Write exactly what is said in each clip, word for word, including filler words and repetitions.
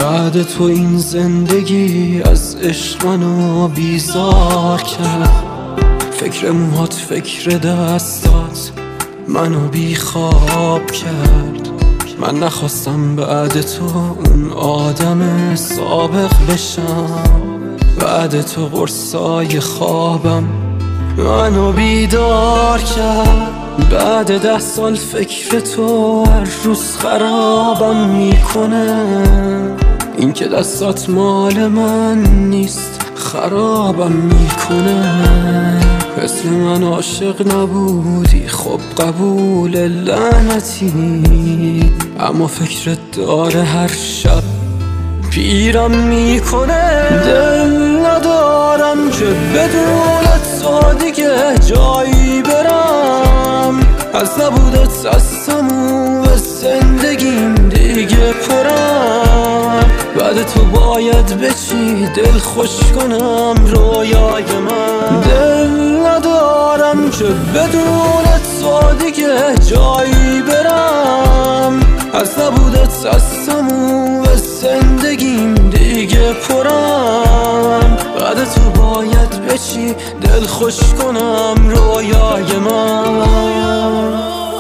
بعد تو این زندگی از عشق منو بیزار کرد. فکر موهات، فکر دستات منو بیخواب کرد. من نخواستم بعد تو اون آدم سابق بشم. بعد تو قرصای خوابم منو بیدار کرد. بعد ده سال فکر تو هر روز خرابم میکنه. این که دستات مال من نیست خرابم میکنه. مثل من عاشق نبودی، خب قبول لعنتی، اما فکرت داره هر شب پیرم میکنه. دل ندارم که بدون تو دیگه جایی برم. از نبودت از تموم زندگیم دیگه پرم. بعد تو باید به چی دل خوش کنم رویای من. دل ندارم که بدون تو دیگه جایی برم. از نبودت از تموم زندگیم دیگه پرم. بعد تو باید به چی دل خوش کنم رویای من.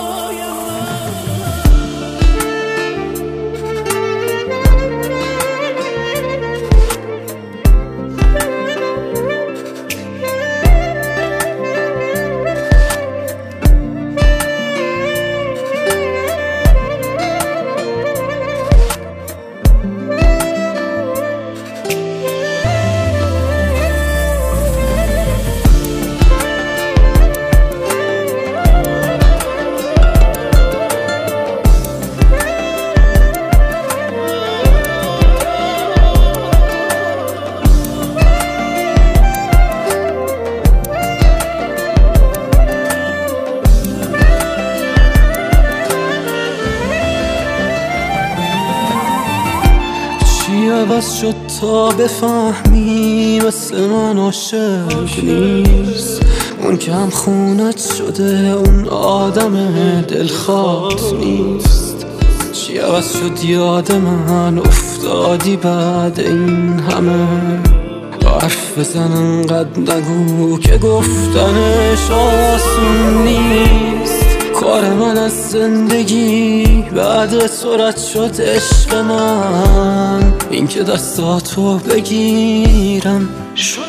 عوض شد تا بفهمی مثل من عاشق نیست. اون که هم خونت شده اون آدم دلخواه نیست. چی عوض شد یاد من افتادی بعد این همه. حرف بزن انقدر نگو که گفتنش آسون نیست. کار من از زندگی بعد سرعت شد عشق من. این که دستاتو بگیرم شده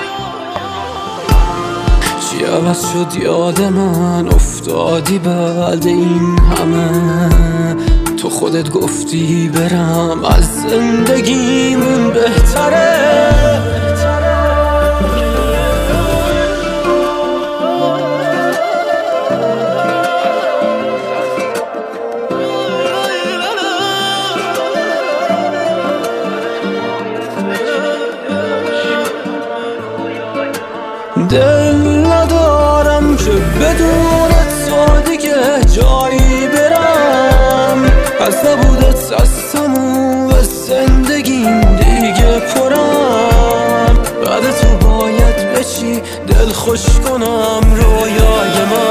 چی عوض شد یاد من افتادی بعد این همه. تو خودت گفتی برم از زندگیمون بهتره. دل ندارم که بدون تو دیگه جایی برم. از نبودت از تموم زندگیم دیگه پرم. بعد تو باید به چی دل خوش کنم رویای من.